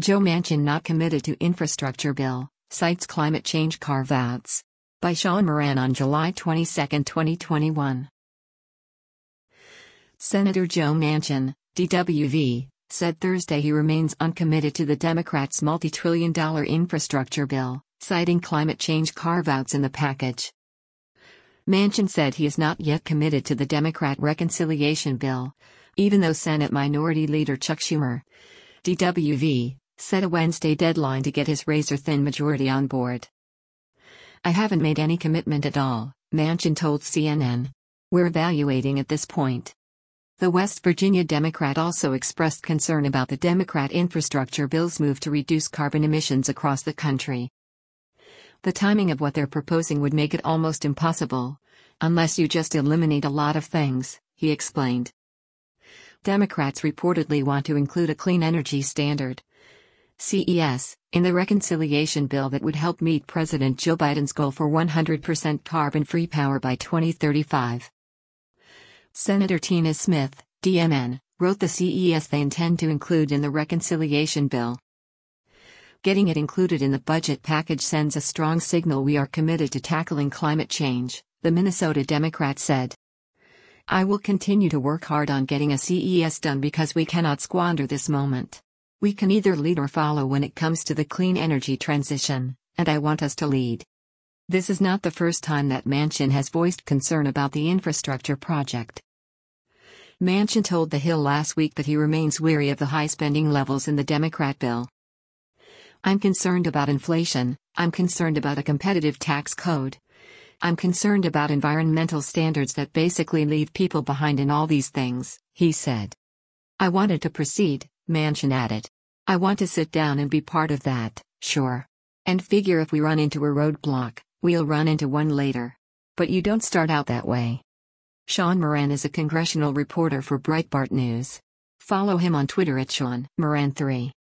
Joe Manchin not committed to infrastructure bill, cites climate change carve-outs. By Sean Moran on July 22, 2021. Senator Joe Manchin, DWV, said Thursday he remains uncommitted to the Democrats' multi-trillion-dollar infrastructure bill, citing climate change carve-outs in the package. Manchin said he is not yet committed to the Democrat reconciliation bill, even though Senate Minority Leader Chuck Schumer, DWV, set a Wednesday deadline to get his razor-thin majority on board. "I haven't made any commitment at all," Manchin told CNN. "We're evaluating at this point." The West Virginia Democrat also expressed concern about the Democrat infrastructure bill's move to reduce carbon emissions across the country. "The timing of what they're proposing would make it almost impossible, unless you just eliminate a lot of things," he explained. Democrats reportedly want to include a clean energy standard, CES, in the reconciliation bill that would help meet President Joe Biden's goal for 100% carbon-free power by 2035. Senator Tina Smith, DMN, wrote the CES they intend to include in the reconciliation bill. "Getting it included in the budget package sends a strong signal we are committed to tackling climate change," the Minnesota Democrat said. "I will continue to work hard on getting a CES done because we cannot squander this moment. We can either lead or follow when it comes to the clean energy transition, and I want us to lead." This is not the first time that Manchin has voiced concern about the infrastructure project. Manchin told The Hill last week that he remains wary of the high spending levels in the Democrat bill. "I'm concerned about inflation, I'm concerned about a competitive tax code. I'm concerned about environmental standards that basically leave people behind in all these things," he said. "I wanted to proceed," Manchin added. "I want to sit down and be part of that, sure. And figure if we run into a roadblock, we'll run into one later. But you don't start out that way." Sean Moran is a congressional reporter for Breitbart News. Follow him on Twitter at Sean Moran3.